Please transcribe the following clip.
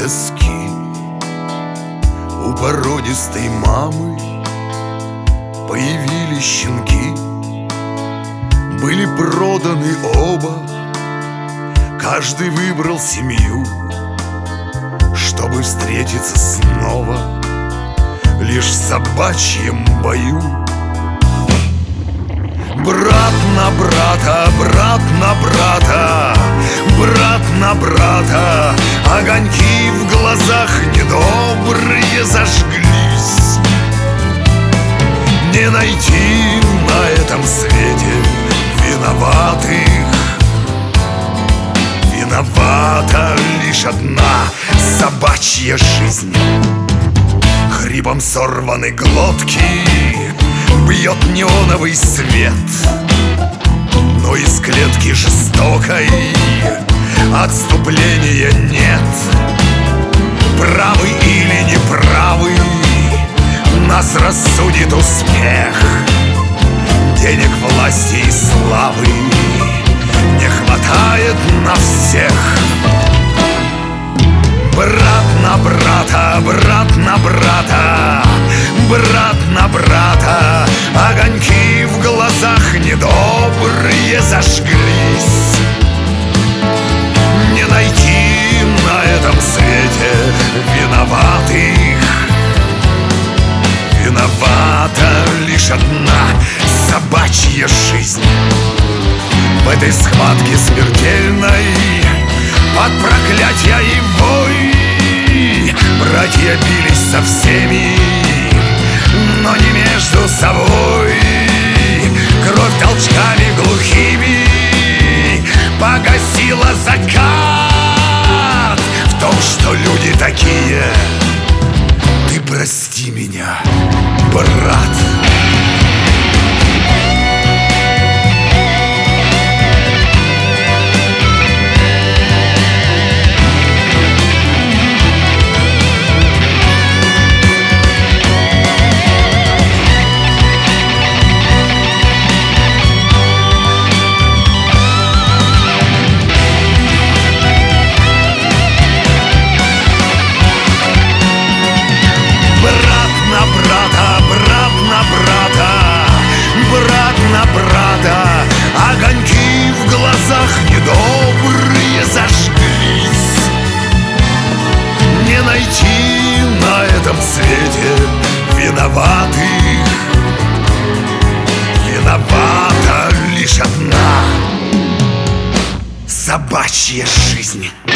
тоски у породистой мамы появились щенки. Были проданы оба, каждый выбрал семью, чтобы встретиться снова лишь в собачьем бою. Брат на брата, брат на брата, брат на брата, огоньки в глазах недобрые зажглись. Не найти на этом свете виноватых. Виновата лишь одна собачья жизнь. Хрипом сорваны глотки, бьет неоновый свет, но из клетки жестокой отступления нет. Правы или неправы, нас рассудит успех. Денег, власти и славы не хватает на всех. Брат на брата, брат на брата, брат на брата, огоньки в глазах недобрые зажглись. Не найти на этом свете виноватых. Виновата лишь одна собачья жизнь. В этой схватке смертельной, под проклятья и вой, братья бились со всеми, но не между собой. Кровь толчками глухими погасила закат в том, что люди такие. Ты прости меня, брат. Огоньки в глазах недобрые зажглись. Не найти на этом свете виноватых. Виновата лишь одна собачья жизнь.